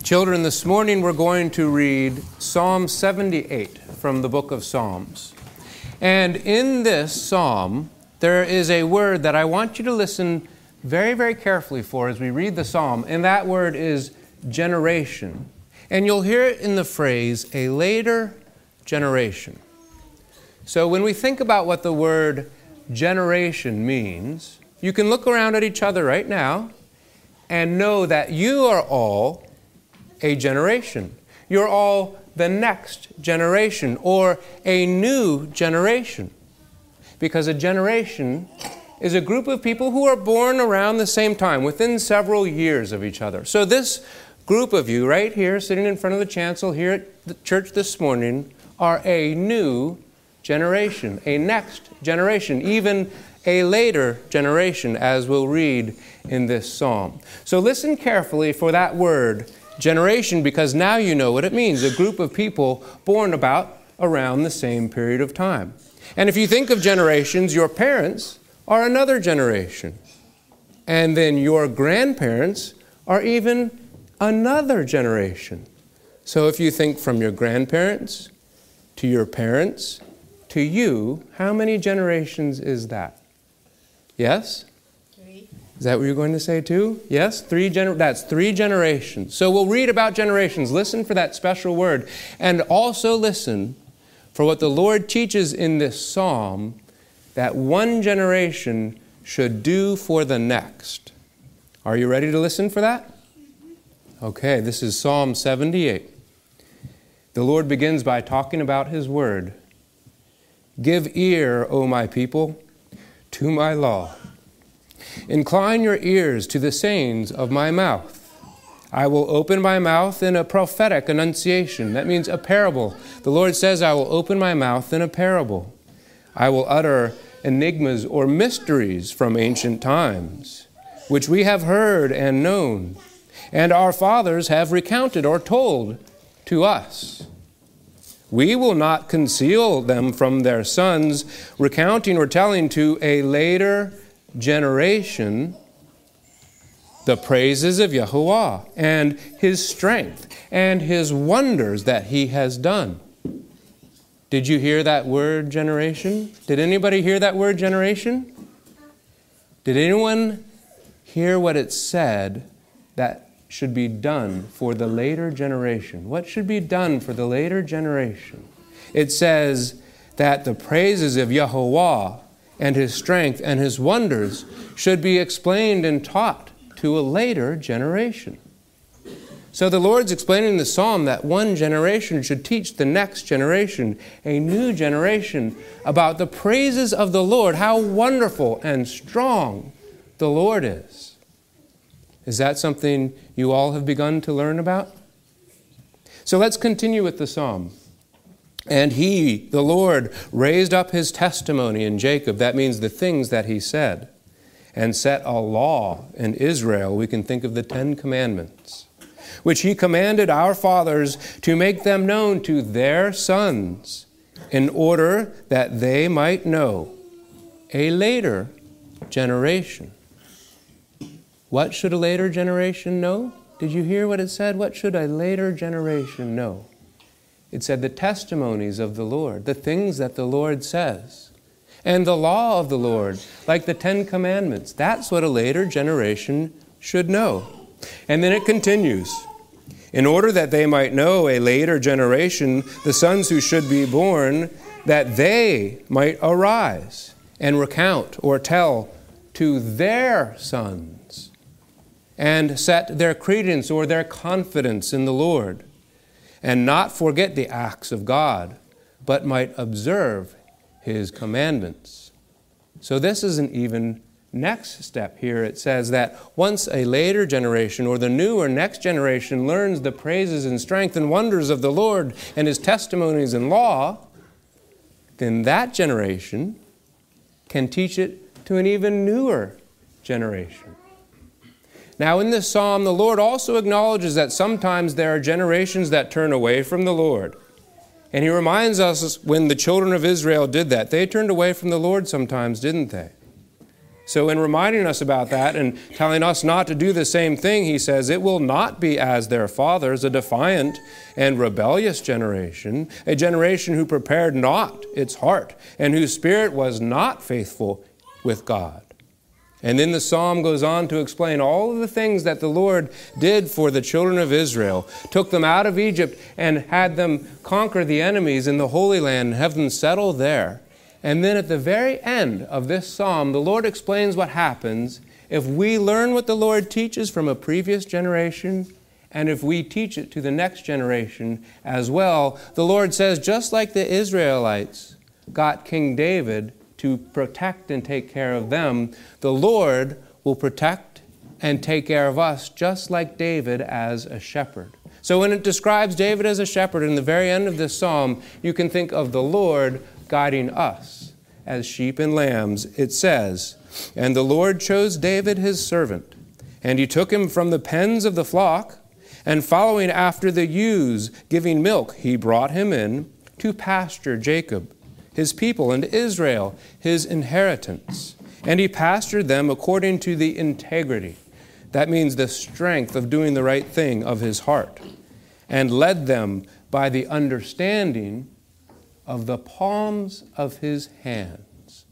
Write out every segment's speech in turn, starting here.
Children, this morning we're going to read Psalm 78 from the book of Psalms. And in this psalm, there is a word that I want you to listen very, very carefully for as we read the psalm, and that word is generation. And you'll hear it in the phrase, a later generation. So when we think about what the word generation means, you can look around at each other right now and know that you are all a generation. You're all the next generation or a new generation. Because a generation is a group of people who are born around the same time, within several years of each other. So this group of you right here, sitting in front of the chancel here at the church this morning, are a new generation, a next generation, even a later generation, as we'll read in this psalm. So listen carefully for that word, generation, because now you know what it means, a group of people born about around the same period of time. And if you think of generations, your parents are another generation. And then your grandparents are even another generation. So if you think from your grandparents to your parents to you, how many generations is that? Yes? Is that what you're going to say too? Yes? That's three generations. So we'll read about generations. Listen for that special word. And also listen for what the Lord teaches in this psalm that one generation should do for the next. Are you ready to listen for that? Okay, this is Psalm 78. The Lord begins by talking about His word. Give ear, O my people, to my law. Incline your ears to the sayings of my mouth. I will open my mouth in a prophetic annunciation. That means a parable. The Lord says, I will open my mouth in a parable. I will utter enigmas or mysteries from ancient times, which we have heard and known, and our fathers have recounted or told to us. We will not conceal them from their sons, recounting or telling to a later generation the praises of Yahuwah and His strength and His wonders that He has done. Did you hear that word generation? Did anybody hear that word generation? Did anyone hear what it said that should be done for the later generation? What should be done for the later generation? It says that the praises of Yahuwah and His strength and His wonders should be explained and taught to a later generation. So the Lord's explaining in the psalm that one generation should teach the next generation, a new generation, about the praises of the Lord, how wonderful and strong the Lord is. Is that something you all have begun to learn about? So let's continue with the psalm. And He, the Lord, raised up His testimony in Jacob. That means the things that He said. And set a law in Israel. We can think of the 10 Commandments, which He commanded our fathers to make them known to their sons, in order that they might know a later generation. What should a later generation know? Did you hear what it said? What should a later generation know? It said the testimonies of the Lord, the things that the Lord says, and the law of the Lord, like the 10 Commandments. That's what a later generation should know. And then it continues. In order that they might know, a later generation, the sons who should be born, that they might arise and recount or tell to their sons and set their credence or their confidence in the Lord, and not forget the acts of God, but might observe His commandments. So this is an even next step here. It says that once a later generation or the new or next generation learns the praises and strength and wonders of the Lord and His testimonies and law, then that generation can teach it to an even newer generation. Now in this psalm, the Lord also acknowledges that sometimes there are generations that turn away from the Lord. And He reminds us when the children of Israel did that. They turned away from the Lord sometimes, didn't they? So in reminding us about that and telling us not to do the same thing, he says, it will not be as their fathers, a defiant and rebellious generation, a generation who prepared not its heart and whose spirit was not faithful with God. And then the psalm goes on to explain all of the things that the Lord did for the children of Israel, took them out of Egypt and had them conquer the enemies in the Holy Land and have them settle there. And then at the very end of this psalm, the Lord explains what happens if we learn what the Lord teaches from a previous generation and if we teach it to the next generation as well. The Lord says, just like the Israelites got King David to protect and take care of them, the Lord will protect and take care of us just like David as a shepherd. So when it describes David as a shepherd in the very end of this psalm, you can think of the Lord guiding us as sheep and lambs. It says, "And the Lord chose David his servant, and he took him from the pens of the flock, and following after the ewes giving milk, he brought him in to pasture Jacob, his people, and Israel, his inheritance. And he pastured them according to the integrity," that means the strength of doing the right thing, of his heart, "and led them by the understanding of the palms of his hands."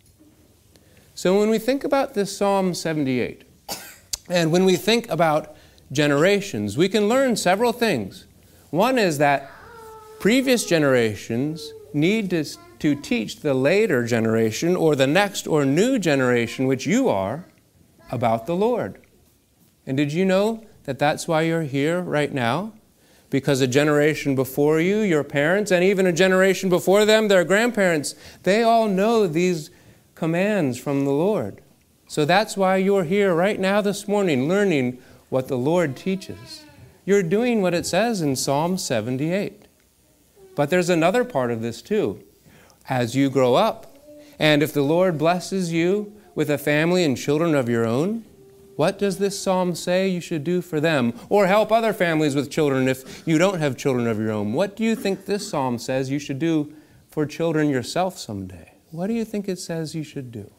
So when we think about this Psalm 78, and when we think about generations, we can learn several things. One is that previous generations need to teach the later generation or the next or new generation, which you are, about the Lord. And did you know that that's why you're here right now? Because a generation before you, your parents, and even a generation before them, their grandparents, they all know these commands from the Lord. So that's why you're here right now this morning learning what the Lord teaches. You're doing what it says in Psalm 78. But there's another part of this too. As you grow up, and if the Lord blesses you with a family and children of your own, what does this psalm say you should do for them? Or help other families with children if you don't have children of your own. What do you think this psalm says you should do for children yourself someday? What do you think it says you should do?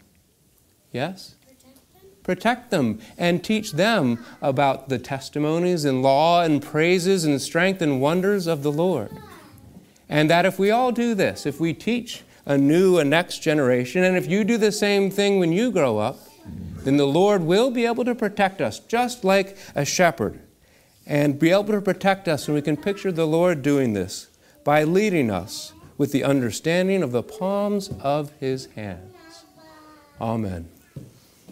Yes? Protect them and teach them about the testimonies and law and praises and strength and wonders of the Lord. And that if we all do this, if we teach a next generation, and if you do the same thing when you grow up, then the Lord will be able to protect us just like a shepherd, and be able to protect us. And we can picture the Lord doing this by leading us with the understanding of the palms of his hands. Amen.